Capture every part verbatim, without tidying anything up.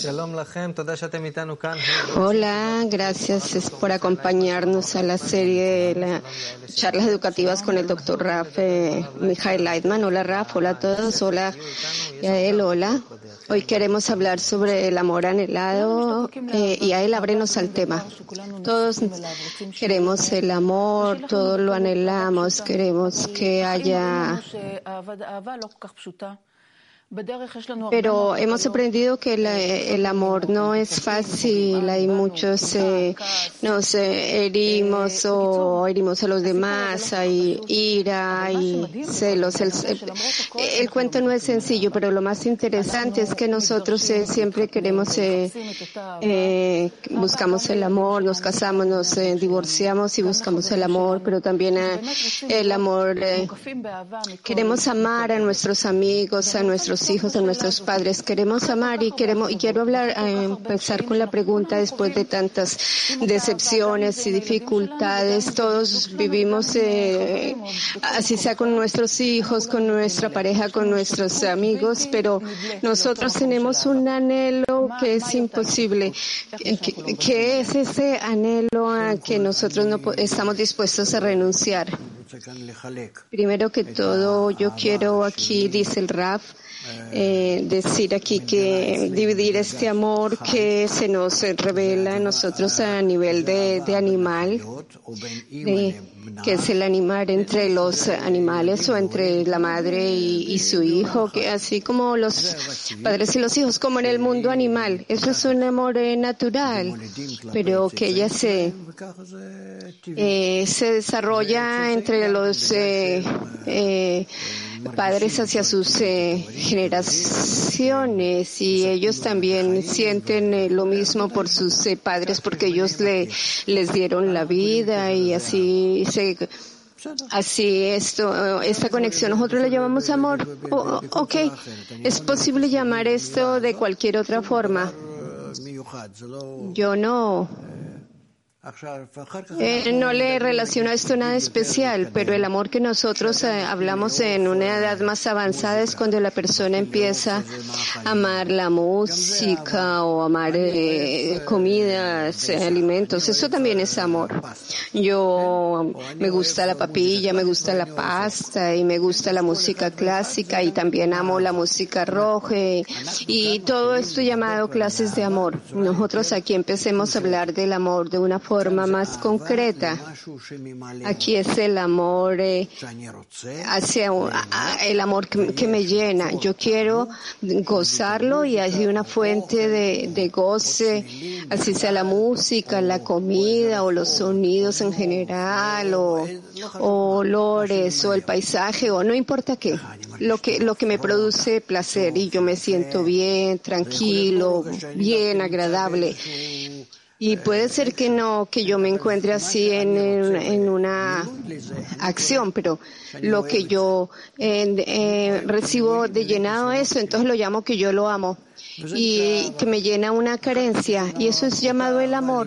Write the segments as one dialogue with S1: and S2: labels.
S1: Hola, gracias por acompañarnos a la serie de la, charlas educativas con el doctor Raf eh, Michael Leitman. Hola Raf, hola a todos, hola Yael, hola. Hoy queremos hablar sobre el amor anhelado eh, y a él ábrenos al tema. Todos queremos el amor, todos lo anhelamos, queremos que haya... Pero hemos aprendido que la, el amor no es fácil, hay muchos, eh, nos eh, herimos o herimos a los demás, hay ira, hay celos. El, el, el cuento no es sencillo, pero lo más interesante es que nosotros eh, siempre queremos, eh, eh, buscamos el amor, nos casamos, nos eh, divorciamos y buscamos el amor, pero también eh, el amor, eh, queremos amar a nuestros amigos, a nuestros hijos, a nuestros padres, queremos amar y queremos y quiero hablar, eh, empezar con la pregunta después de tantas decepciones y dificultades. Todos vivimos, eh, así sea con nuestros hijos, con nuestra pareja, con nuestros amigos, pero nosotros tenemos un anhelo que es imposible. ¿Qué, qué es ese anhelo a que nosotros no estamos dispuestos a renunciar? Primero que todo, yo quiero aquí, dice el Raf, Eh, decir aquí que dividir este amor que se nos revela en nosotros a nivel de, de animal, de, que es el animar entre los animales o entre la madre y, y su hijo, que así como los padres y los hijos, como en el mundo animal. Eso es un amor eh, natural, pero que ella se, eh, se desarrolla entre los eh, eh, padres hacia sus eh, generaciones, y ellos también sienten eh, lo mismo por sus eh, padres, porque ellos le, les dieron la vida, y así se, así esto, esta conexión nosotros le llamamos amor. Oh, ok, es posible llamar esto de cualquier otra forma. Yo no Eh, no le relaciono a esto nada especial, pero el amor que nosotros eh, hablamos en una edad más avanzada es cuando la persona empieza a amar la música o amar eh, comidas, eh, alimentos. Eso también es amor. Yo me gusta la papilla, me gusta la pasta y me gusta la música clásica, y también amo la música roja y todo esto llamado clases de amor. Nosotros aquí empecemos a hablar del amor de una forma forma más concreta. Aquí es el amor eh, hacia a, el amor que, que me llena. Yo quiero gozarlo, y así una fuente de, de goce, así sea la música, la comida o los sonidos en general, o, o olores o el paisaje, o no importa qué. Lo que, lo que me produce placer, y yo me siento bien, tranquilo, bien, agradable. Y puede ser que no, que yo me encuentre así en, en, en una acción, pero lo que yo eh, eh, recibo de llenado eso, entonces lo llamo que yo lo amo, y que me llena una carencia, y eso es llamado el amor.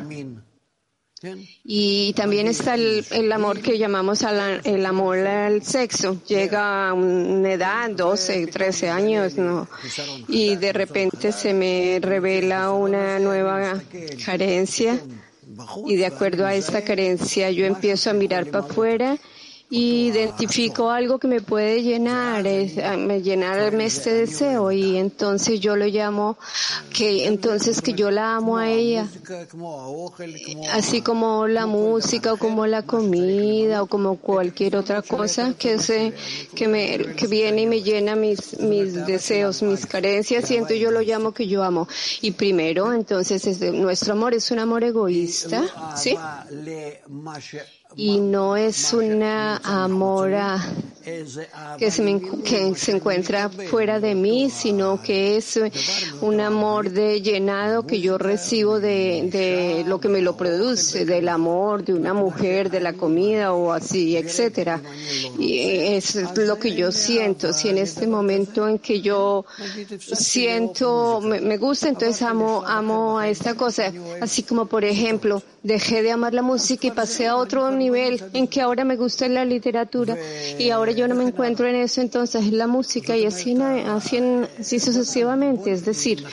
S1: Y también está el, el amor que llamamos al, el amor al sexo. Llega a una edad, doce, trece años, ¿no? Y de repente se me revela una nueva carencia, y de acuerdo a esta carencia yo empiezo a mirar para afuera y identifico algo que me puede llenar, es, me llenarme este deseo, y entonces yo lo llamo que entonces que yo la amo a ella, así como la música o como la comida o como cualquier otra cosa que se que me que viene y me llena mis mis deseos, mis carencias, y entonces yo lo llamo que yo amo. Y primero, entonces es de, nuestro amor es un amor egoísta, ¿sí? Y no es una amor a, que, se me, que se encuentra fuera de mí, sino que es un amor de llenado que yo recibo de, de lo que me lo produce, del amor de una mujer, de la comida o así, etcétera. Y es lo que yo siento. Si en este momento en que yo siento, me, me gusta, entonces amo, amo a esta cosa. Así como, por ejemplo, dejé de amar la música y pasé a otro nivel en que ahora me gusta la literatura, y ahora yo no me encuentro en eso, entonces es la música y así, así, así sucesivamente. Es decir,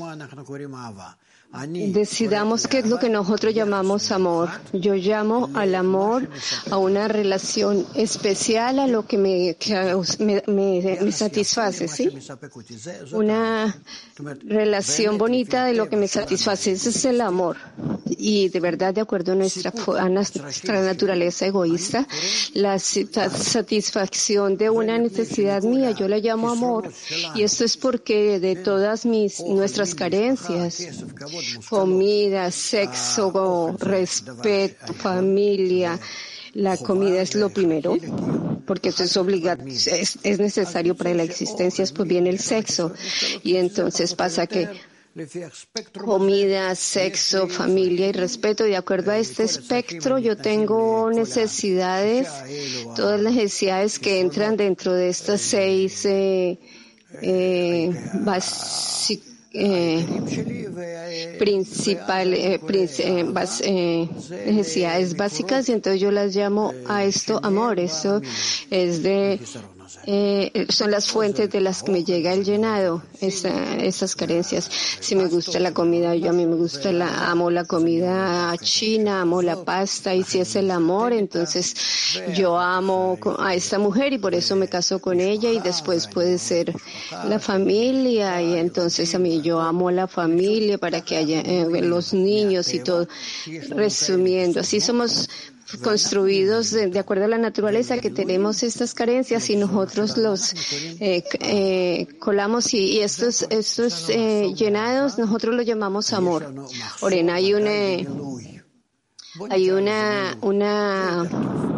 S1: decidamos qué es lo que nosotros llamamos amor. Yo llamo al amor a una relación especial, a lo que me, que me, me, me satisface, ¿sí? Una relación bonita de lo que me satisface. Ese es el amor. Y de verdad, de acuerdo a nuestra, a nuestra naturaleza egoísta, la satisfacción de una necesidad mía, yo la llamo amor. Y esto es porque de todas mis, nuestras carencias, comida, sexo, respeto, familia. La comida es lo primero, porque eso es obligatorio, es, es necesario para la existencia. Después viene el sexo, y entonces pasa que comida, sexo, familia y respeto. Y de acuerdo a este espectro, yo tengo necesidades, todas las necesidades que entran dentro de estas seis eh, eh, básicas. Eh, principal, eh, princ- eh, bas, eh, necesidades básicas, y entonces yo las llamo a esto amor. Eso es de Eh, son las fuentes de las que me llega el llenado, esa, esas carencias. Si me gusta la comida, yo a mí me gusta la, amo la comida china, amo la pasta, y si es el amor, entonces yo amo a esta mujer y por eso me caso con ella, y después puede ser la familia, y entonces a mí yo amo la familia para que haya eh, los niños y todo. Resumiendo, así somos construidos de, de acuerdo a la naturaleza, que tenemos estas carencias y nosotros los eh, eh, colamos y, y estos estos eh, llenados nosotros los llamamos amor. Oren, hay una hay una una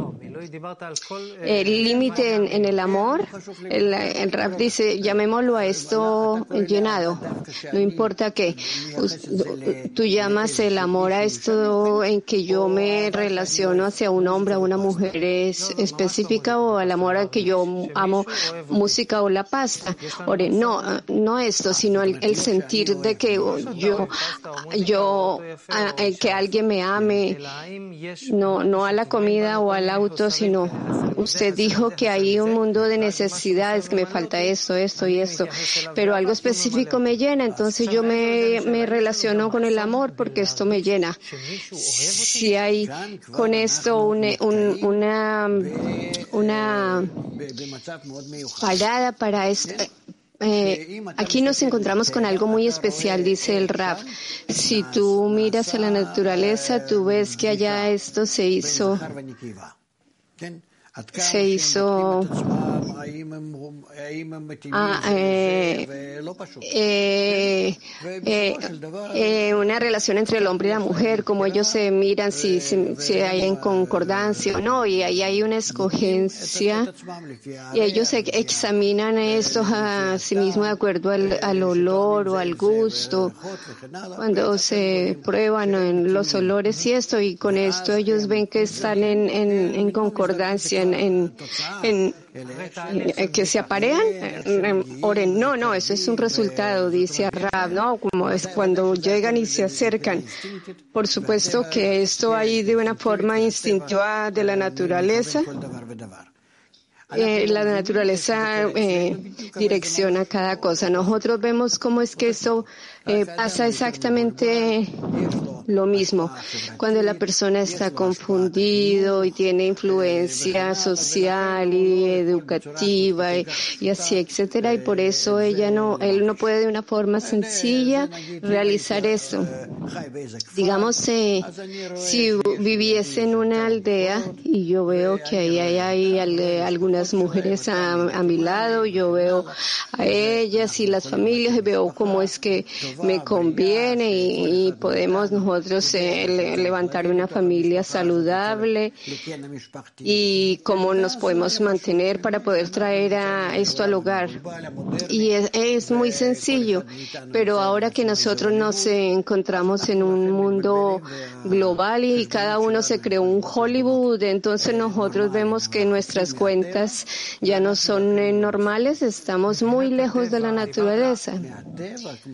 S1: el límite en, en el amor. El, el rap dice, llamémoslo a esto llenado, no importa qué. Tú llamas el amor a esto en que yo me relaciono hacia un hombre, a una mujer es específica, o al amor en que yo amo música o la pasta. Ore, no, no esto, sino el, el sentir de que yo, yo, a, que alguien me ame, no, no a la comida o al auto, sino usted dijo que hay un mundo de necesidades, que me falta esto, esto y esto, pero algo específico me llena, entonces yo me, me relaciono con el amor porque esto me llena. Si hay con esto un, un, una, una parada para esto, Eh, aquí nos encontramos con algo muy especial, dice el Rab. Si tú miras a la naturaleza, tú ves que allá esto se hizo, se hizo ah, eh, eh, eh, eh, una relación entre el hombre y la mujer, como ellos se miran, si, si, si hay en concordancia o no, y ahí hay una escogencia, y ellos examinan esto a sí mismos de acuerdo al, al olor o al gusto, cuando se prueban en los olores y esto, y con esto ellos ven que están en, en, en concordancia, en, en, en, en que se aparean. Oren, no, no, eso es un resultado, dice Rab, ¿no? Como es cuando llegan y se acercan. Por supuesto que esto hay de una forma instintiva de la naturaleza. Eh, la naturaleza eh, direcciona cada cosa. Nosotros vemos cómo es que eso eh, pasa exactamente lo mismo. Cuando la persona está confundido y tiene influencia social y educativa y, y así, etcétera, y por eso ella no, él no puede de una forma sencilla realizar eso. Digamos, eh, si viviese en una aldea y yo veo que ahí hay, hay, hay algunas mujeres a, a mi lado, yo veo a ellas y las familias y veo cómo es que me conviene y, y podemos nosotros eh, le, levantar una familia saludable y cómo nos podemos mantener para poder traer a esto al hogar. Y es, es muy sencillo, pero ahora que nosotros nos eh, encontramos en un mundo global y cada uno se creó un Hollywood, entonces nosotros vemos que nuestras cuentas ya no son eh, normales, estamos muy lejos de la naturaleza.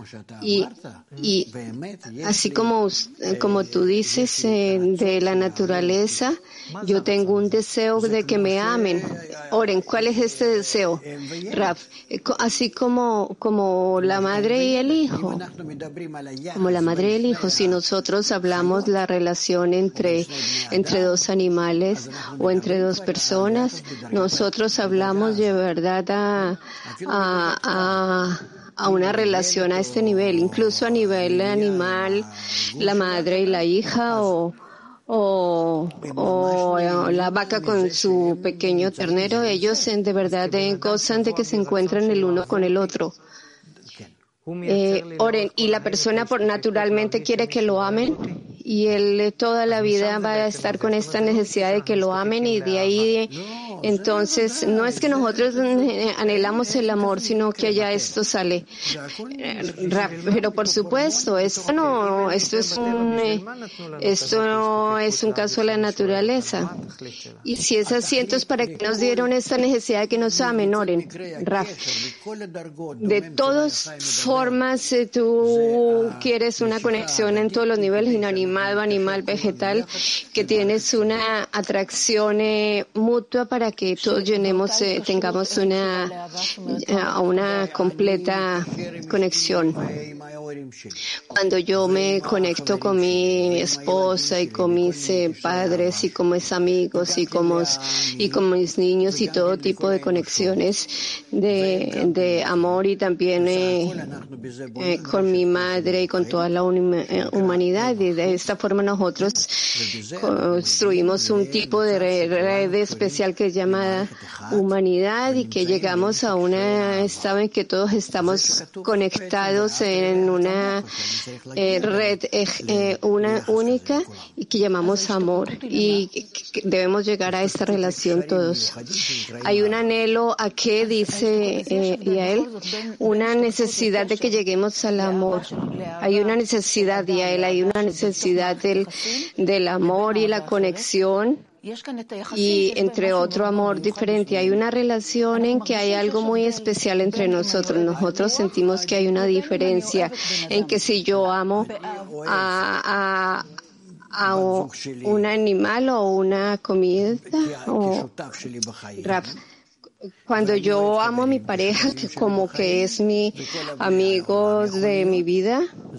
S1: Y, y así como, como tú dices, eh, de la naturaleza, yo tengo un deseo de que me amen. Oren, ¿cuál es este deseo, Raf? Así como, como la madre y el hijo. Como la madre y el hijo, si nosotros hablamos la relación entre, entre dos animales o entre dos personas, nosotros hablamos de verdad a, a, a a una relación a este nivel, incluso a nivel animal, la madre y la hija, o, o, o la vaca con su pequeño ternero, ellos de verdad gozan de que se encuentran el uno con el otro. Eh, oren, y la persona por naturalmente quiere que lo amen, y él toda la vida va a estar con esta necesidad de que lo amen, y de ahí entonces no es que nosotros anhelamos el amor, sino que allá esto sale. Pero por supuesto, esto no, esto es un, esto no es un caso de la naturaleza. Y si es así, entonces ¿para qué nos dieron esta necesidad de que nos amen? Oren, Raf. De todas formas, eh, tú quieres una conexión en todos los niveles, inanimado, animal, vegetal, que tienes una atracción eh, mutua para que todos llenemos, eh, tengamos una, una completa conexión. Cuando yo me conecto con mi esposa y con mis eh, padres y con mis amigos y con, mis, y con mis niños y todo tipo de conexiones de, de amor, y también eh, eh, con mi madre y con toda la humanidad, y de esta forma nosotros construimos un tipo de red especial que es llamada humanidad, y que llegamos a una estado en que todos estamos conectados en una eh, red eh, una única y que llamamos amor, y que debemos llegar a esta relación todos. Hay un anhelo a que, dice eh, Yael, una necesidad de que lleguemos al amor. Hay una necesidad, Yael, hay una necesidad del, del amor y la conexión. Y entre otro amor diferente, hay una relación en que hay algo muy especial entre nosotros. Nosotros sentimos que hay una diferencia en que si yo amo a, a, a un animal o una comida, o rap. Cuando yo amo a mi pareja, que como que es mi amigo de mi vida,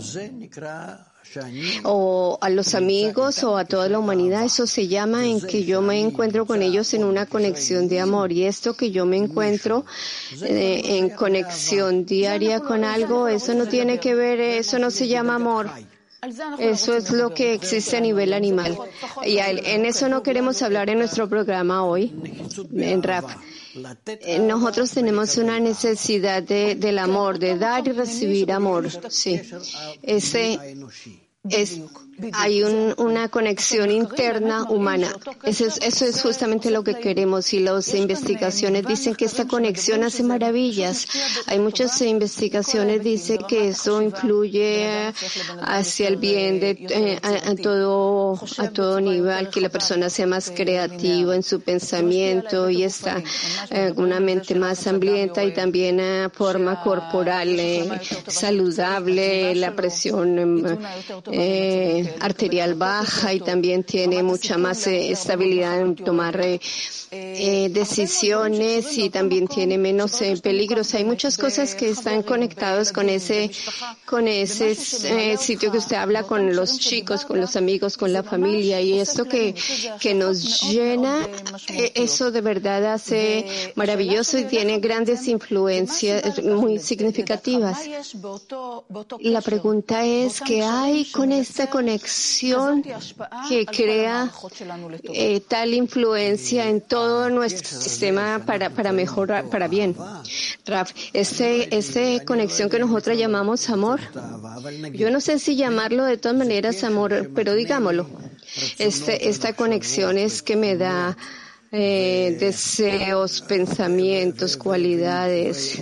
S1: o a los amigos o a toda la humanidad, eso se llama en que yo me encuentro con ellos en una conexión de amor. Y esto que yo me encuentro eh, en conexión diaria con algo, eso no tiene que ver, eso no se llama amor. Eso es lo que existe a nivel animal. Y en eso no queremos hablar en nuestro programa hoy, en Rap. Nosotros tenemos una necesidad de, del amor, de dar y recibir amor. Sí. Ese es, hay un, una conexión interna humana. Eso es, eso es justamente lo que queremos, y las investigaciones dicen que esta conexión hace maravillas. Hay muchas investigaciones que dicen que eso influye hacia el bien de eh, a, a todo a todo nivel, que la persona sea más creativa en su pensamiento y está eh, una mente más hambrienta, y también a forma corporal eh, saludable, la presión eh, Eh, arterial baja, y también tiene mucha más eh, estabilidad en tomar eh, eh, decisiones, y también tiene menos eh, peligros. Hay muchas cosas que están conectadas con ese con ese eh, sitio que usted habla con los chicos, con los amigos, con la familia, y esto que que nos llena, eh, eso de verdad hace maravilloso y tiene grandes influencias muy significativas. La pregunta es, ¿qué hay con esta conexión que crea eh, tal influencia en todo nuestro sistema para, para mejorar, para bien? Raf, este, esta conexión que nosotros llamamos amor, yo no sé si llamarlo de todas maneras amor, pero digámoslo. Este, esta conexión es que me da eh, deseos, pensamientos, cualidades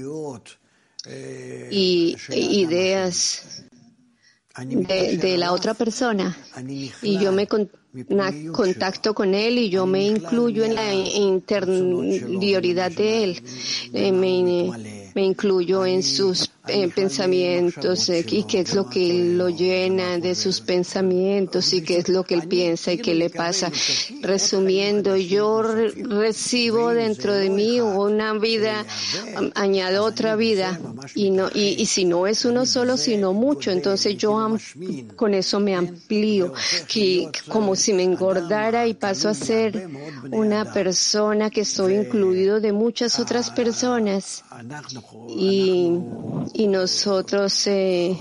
S1: y ideas De, de la otra persona, y yo me con, na, contacto con él, y yo me incluyo en la interioridad de él, eh, me, me incluyo en sus eh, pensamientos eh, y qué es lo que lo llena de sus pensamientos y qué es lo que él piensa y qué le pasa. Resumiendo, yo re- recibo dentro de mí una vida, um, añado otra vida y no y, y si no es uno solo, sino mucho, entonces yo am- con eso me amplío, que como si me engordara y paso a ser una persona que estoy incluido de muchas otras personas. Y, y nosotros eh,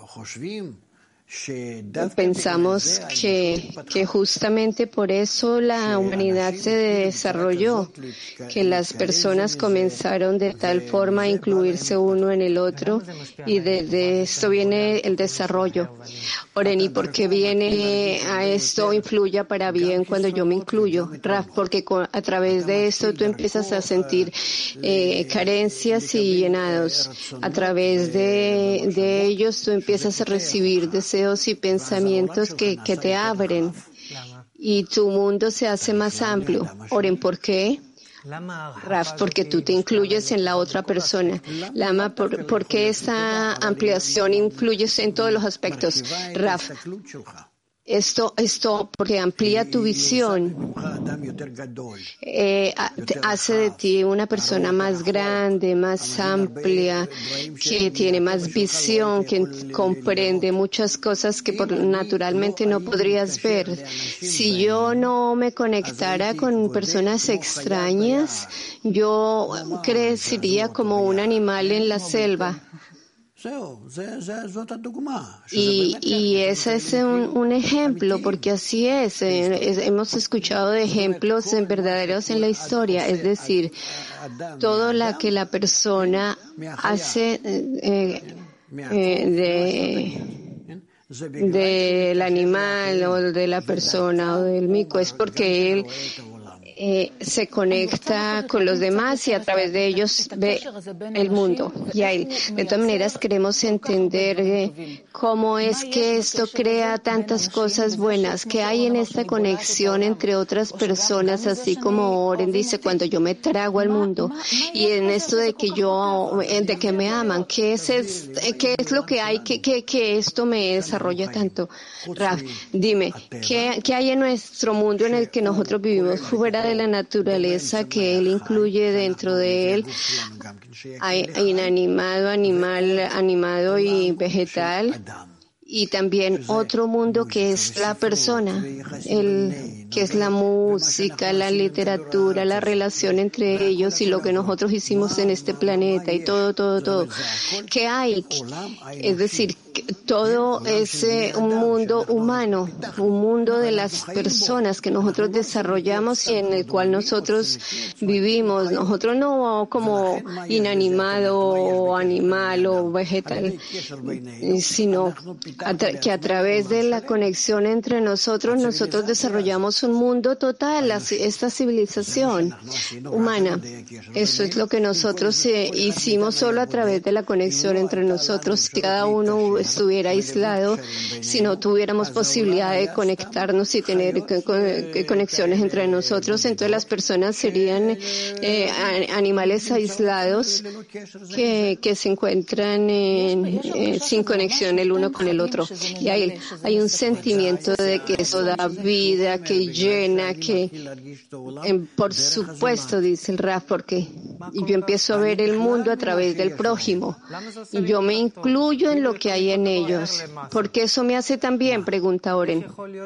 S1: pensamos que, que justamente por eso la humanidad se desarrolló, que las personas comenzaron de tal forma a incluirse uno en el otro y desde esto viene el desarrollo. Oren, ¿y por qué viene a esto influya para bien cuando yo me incluyo? Raf, porque con, a través de esto tú empiezas a sentir eh, carencias y llenados. A través de, de ellos tú empiezas a recibir deseos y pensamientos que, que te abren y tu mundo se hace más amplio. Oren, ¿por qué? Raf, porque tú te incluyes en la otra persona. Lama, ¿por, ¿por qué esa ampliación influye en todos los aspectos? Raf, esto, esto, porque amplía tu visión, eh, te hace de ti una persona más grande, más amplia, que tiene más visión, que comprende muchas cosas que por, naturalmente no podrías ver. Si yo no me conectara con personas extrañas, yo crecería como un animal en la selva. Y, y ese es un, un ejemplo, porque así es, eh, es. Hemos escuchado de ejemplos en verdaderos en la historia, es decir, todo lo que la persona hace eh, eh, de, del animal o de la persona o del mico es porque él Eh, se conecta con los demás y a través de ellos ve el mundo. Y ahí, de todas maneras, queremos entender eh, cómo es que esto crea tantas cosas buenas, que hay en esta conexión entre otras personas, así como Oren dice, cuando yo me trago al mundo, y en esto de que yo, de que me aman, ¿qué es, es, qué es lo que hay que, que, que esto me desarrolla tanto? Raf, dime, ¿qué, qué hay en nuestro mundo en el que nosotros vivimos fuera de de la naturaleza que él incluye dentro de él, hay inanimado, animal, animado y vegetal, y también otro mundo que es la persona, el, que es la música, la literatura, la relación entre ellos y lo que nosotros hicimos en este planeta y todo, todo, todo. ¿Qué hay? Es decir, todo es eh, un mundo humano, un mundo de las personas que nosotros desarrollamos y en el cual nosotros vivimos. Nosotros no como inanimado o animal o vegetal, sino a que a través de la conexión entre nosotros, nosotros desarrollamos un mundo total, esta civilización humana. Eso es lo que nosotros eh, hicimos solo a través de la conexión entre nosotros. Si cada uno estuviera aislado, si no tuviéramos posibilidad de conectarnos y tener conexiones entre nosotros, entonces las personas serían eh, animales aislados que, que se encuentran en, eh, sin conexión el uno con el otro. Y hay, hay un sentimiento de que eso da vida, que llena, que eh, por supuesto, dice el Raf, porque yo empiezo a ver el mundo a través del prójimo y yo me incluyo en lo que hay en ellos. Porque eso me hace tan bien, pregunta Oren.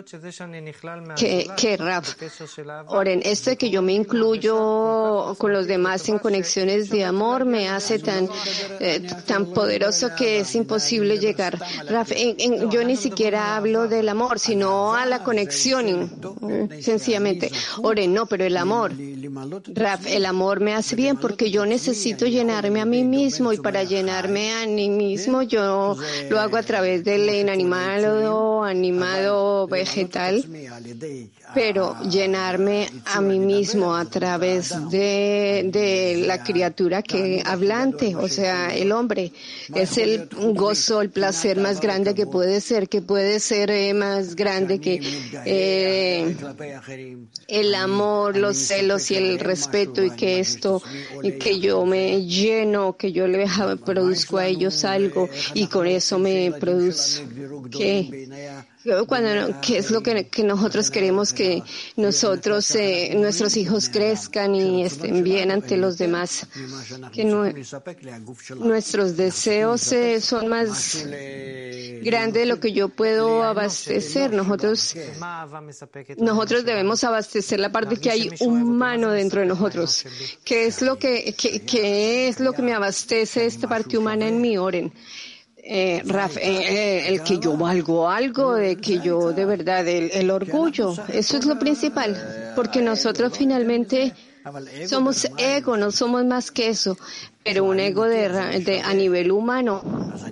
S1: ¿Qué, qué Raf? Oren, esto de que yo me incluyo con los demás en conexiones de amor me hace tan, eh, tan poderoso que es imposible llegar. Raf, en, en, yo ni siquiera hablo del amor, sino a la conexión, sencillamente. Oren, no, pero el amor. Raf, el amor me hace bien porque yo necesito llenarme a mí mismo y para llenarme a mí mismo yo lo hago a través del inanimado, animado, vegetal pero llenarme a mí mismo a través de, de la criatura que hablante, o sea, el hombre. Es el gozo, el placer más grande que puede ser, que puede ser eh, más grande que eh, el amor, los celos y el respeto, y que esto, y que yo me lleno, que yo le produzco a ellos algo y con eso me produzco. ¿Qué? Cuando, ¿qué es lo que, que nosotros queremos? Que nosotros, eh, nuestros hijos crezcan y estén bien ante los demás. Que no, nuestros deseos eh, son más grandes de lo que yo puedo abastecer. Nosotros, nosotros debemos abastecer la parte que hay humano dentro de nosotros. ¿Qué es lo que, qué, qué es lo que me abastece esta parte humana en mí, Oren? Eh, Raf, eh, eh, el que yo valgo algo, de que yo de verdad, el, el orgullo, eso es lo principal, porque nosotros finalmente somos ego, no somos más que eso, pero un ego de, de, a nivel humano,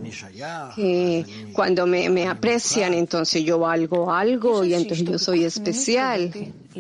S1: que cuando me, me aprecian, entonces yo valgo algo y entonces yo soy especial.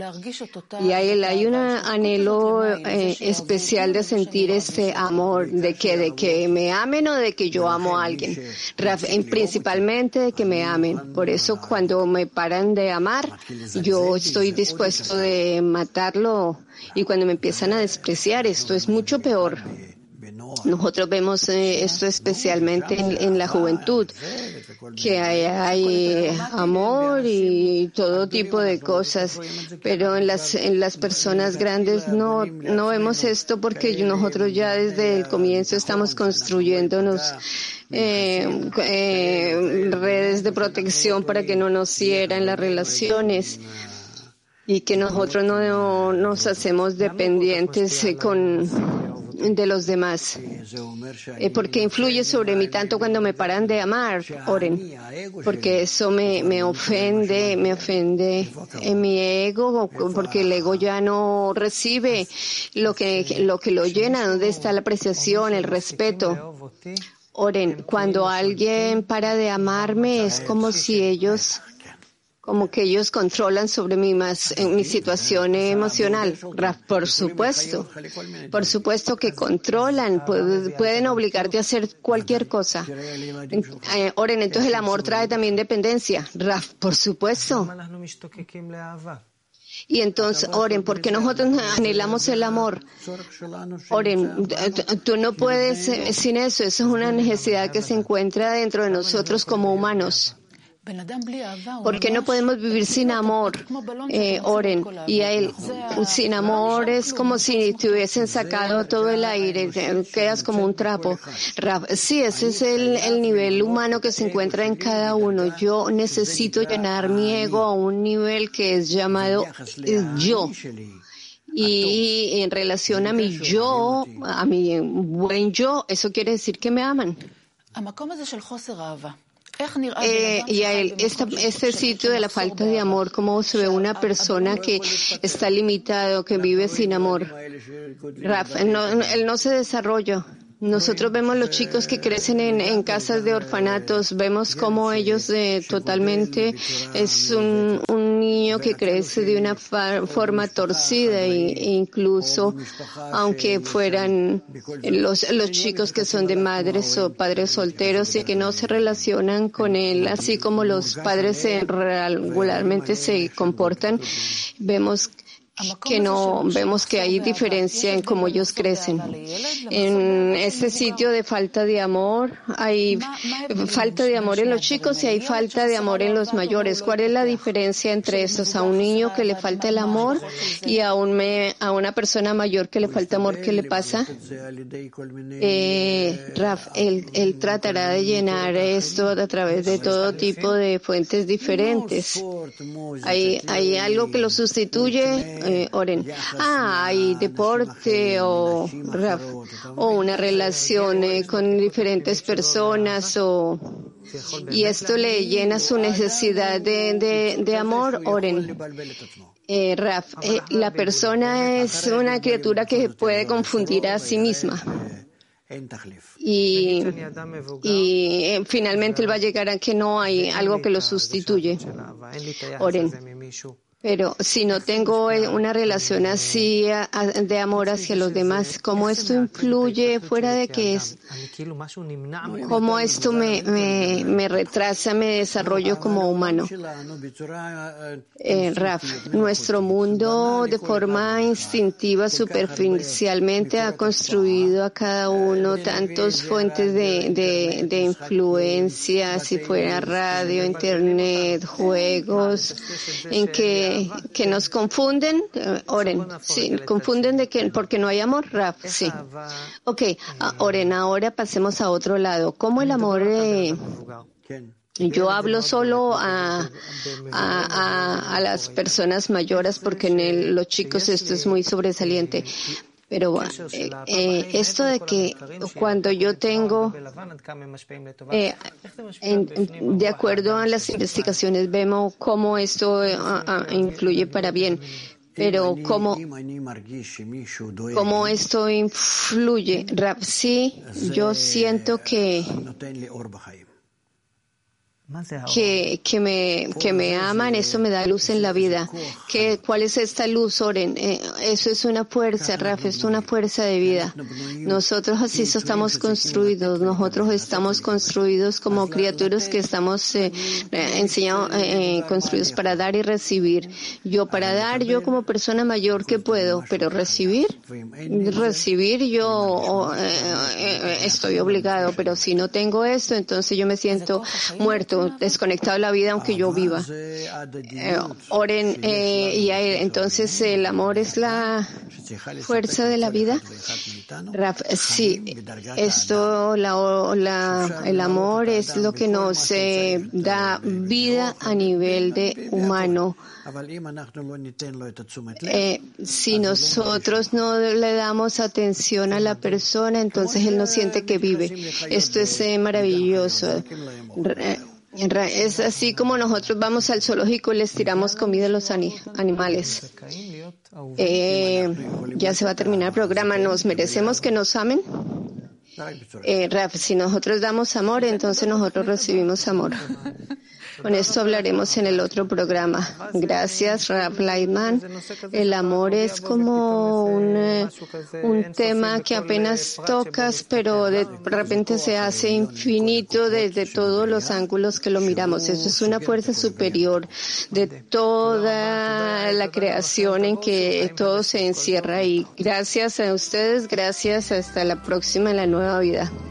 S1: Y ahí hay un anhelo eh, especial de sentir este amor, de que, de que me amen o de que yo amo a alguien. Principalmente de que me amen. Por eso cuando me paran de amar, yo estoy dispuesto de matarlo. Y cuando me empiezan a despreciar, esto es mucho peor. Nosotros vemos eh, esto especialmente en, en la juventud, que hay, hay amor y todo tipo de cosas, pero en las en las personas grandes no no vemos esto, porque nosotros ya desde el comienzo estamos construyéndonos eh, eh, redes de protección para que no nos hieran las relaciones y que nosotros no, no nos hacemos dependientes eh, con de los demás. Eh, porque influye sobre mí tanto cuando me paran de amar, Oren, porque eso me, me ofende, me ofende en mi ego, porque el ego ya no recibe lo que, lo que lo llena. ¿Dónde está la apreciación, el respeto? Oren, cuando alguien para de amarme, es como si ellos como que ellos controlan sobre mí más en mi situación emocional. Por supuesto, por supuesto que controlan, pueden obligarte a hacer cualquier cosa. Eh, Oren, entonces el amor trae también dependencia. Raf, por supuesto. Y entonces, Oren, ¿por qué nosotros anhelamos el amor? Oren, tú no puedes eh, sin eso. Eso es una necesidad que se encuentra dentro de nosotros como humanos. ¿Por qué no podemos vivir sin amor? Eh, Oren, y a él, sin amor es como si te hubiesen sacado todo el aire, quedas como un trapo. Sí, ese es el, el nivel humano que se encuentra en cada uno. Yo necesito llenar mi ego a un nivel que es llamado yo. Y en relación a mi yo, a mi buen yo, eso quiere decir que me aman. Eh, y a él, esta, este sitio de la falta de amor, ¿cómo se ve una persona que está limitado, que vive sin amor? Raf, él no, él no se desarrolla. Nosotros vemos los chicos que crecen en, en casas de orfanatos, vemos cómo ellos eh, totalmente es un, un niño que crece de una fa- forma torcida e, e incluso aunque fueran los, los chicos que son de madres o padres solteros y que no se relacionan con él así como los padres se, regularmente se comportan, vemos que no vemos que hay diferencia en cómo ellos crecen. En este sitio de falta de amor, hay falta de amor en los chicos y hay falta de amor en los mayores. ¿Cuál es la diferencia entre esos? A un niño que le falta el amor y a, un me, a una persona mayor que le falta amor, ¿qué le pasa? Eh, Raf, él, él tratará de llenar esto a través de todo tipo de fuentes diferentes. Hay, hay algo que lo sustituye. Eh, Oren, ah, hay deporte o, o una relación eh, con diferentes personas o y esto le llena su necesidad de, de, de amor. Oren, eh, Raf, eh, la persona es una criatura que puede confundir a sí misma. Y, y eh, finalmente él va a llegar a que no hay algo que lo sustituye. Oren. Pero si no tengo una relación así de amor hacia los demás, ¿cómo esto influye fuera de que es? ¿Cómo esto me, me, me retrasa mi desarrollo como humano? Eh, Raf, nuestro mundo de forma instintiva, superficialmente ha construido a cada uno tantas fuentes de, de, de influencia, si fuera radio, internet, juegos, en que que nos confunden, uh, Oren, sí, confunden de que porque no hay amor, Raf, sí. Ok, uh, Oren, ahora pasemos a otro lado. ¿Cómo el amor? Eh, yo hablo solo a, a, a, a las personas mayores porque en el, los chicos esto es muy sobresaliente. Pero eh, eh, esto de que cuando yo tengo, eh, en, de acuerdo a las investigaciones, vemos cómo esto eh, a, a, influye para bien, pero cómo, cómo esto influye. Sí, yo siento que Que, que me que me aman, eso me da luz en la vida. ¿Qué, ¿Cuál es esta luz, Oren? Eh, eso es una fuerza, Raf, es una fuerza de vida. Nosotros así estamos construidos, nosotros estamos construidos como criaturas que estamos eh, enseñados, eh, construidos para dar y recibir. Yo para dar, yo como persona mayor que puedo, pero recibir, recibir yo eh, eh, estoy obligado, pero si no tengo esto, entonces yo me siento muerto, desconectado de la vida aunque yo viva. Eh, oren eh, y a él. Entonces el amor es la fuerza de la vida. Raf, sí, esto, la, la, el amor es lo que nos eh, da vida a nivel de humano. Eh, si nosotros no le damos atención a la persona, entonces él no siente que vive. Esto es eh, maravilloso. Es así como nosotros vamos al zoológico y les tiramos comida a los animales. Eh, ya se va a terminar el programa. ¿Nos merecemos que nos amen? Eh, Raf, si nosotros damos amor, entonces nosotros recibimos amor. Con esto hablaremos en el otro programa. Gracias, Raf Lightman. El amor es como un, un tema que apenas tocas, pero de repente se hace infinito desde todos los ángulos que lo miramos. Eso es una fuerza superior de toda la creación en que todo se encierra ahí. Gracias a ustedes, gracias. Hasta la próxima en la nueva vida.